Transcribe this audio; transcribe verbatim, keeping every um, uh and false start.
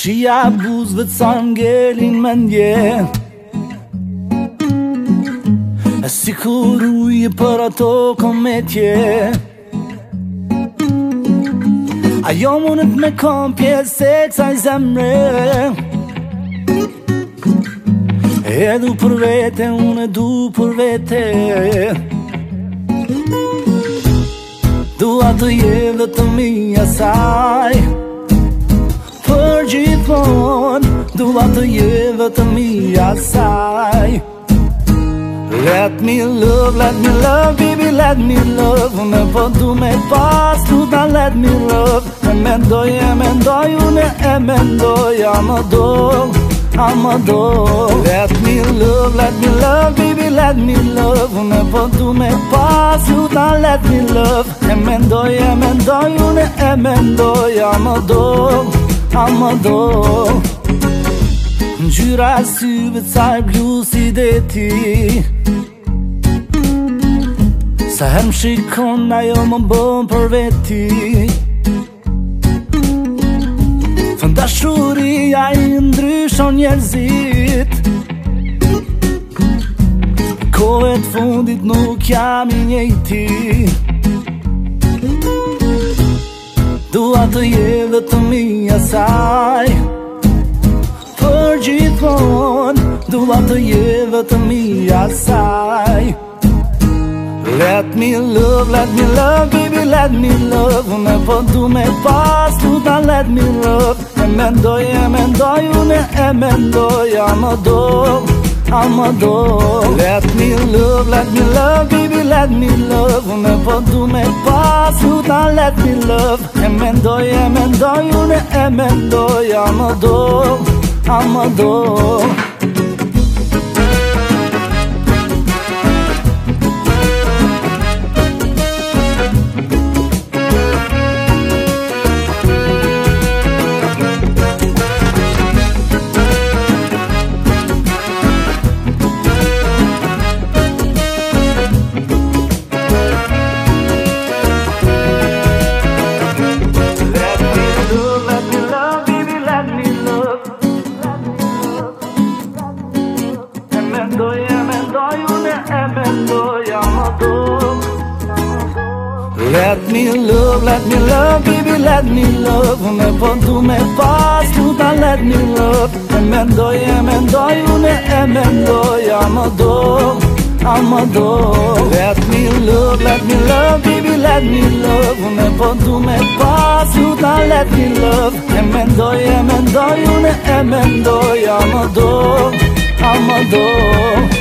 Shia buzëve të sa ngelin me ndje, e si kur uje për ato kometje. Ajo mundet me kom pjesë e kësaj zemre, e du për vete, unë e du për vete. Dua të jetë dhe të mija saj për gjithmon, dua të jetë dhe të mija saj. Let me love, let me love, baby, let me love. Unë e po du me pas, du ta let me love. E mendoj, e mendoj, unë e mendoj, I'm a dog, I'm a dog. Let me love, let me love, baby, let me love. Unë e po du me pas, du ta let me love. E mendoj, e mendoj, unë e mendoj, I'm a dog, I'm a dog. Ngjyra e syve të saj blu si deti, sa her më shikon ajo më bën për veti. Dashuria i ndryshon njerëzit, kohë të fundit nuk jam i njëjti. Dua të jetë dhe të mija saj për gjithmon, dua të jetë dhe të mija saj. Let me love, let me love, baby, let me love. Unë e po du me pas, du ta let me love. E mendoj, e mendoj, unë e mendoj, I'm a dog, I'm a dog. Let me love, let me love, baby, let me love. Unë e po du me pas, du ta let me love. E mendoj, e mendoj, unë e mendoj, I'm a dog, I'm a dog. Let me love, let me love, baby, let me love. Unë e po du me pas, du ta let me love. E mendoj, e mendoj, unë e mendoj, I'm a dog, I'm a dog. Let me love, let me love, baby, let me love. Unë e po du me pas, du ta let me love. E mendoj, e mendoj, unë e mendoj, I'm a dog, I'm a dog.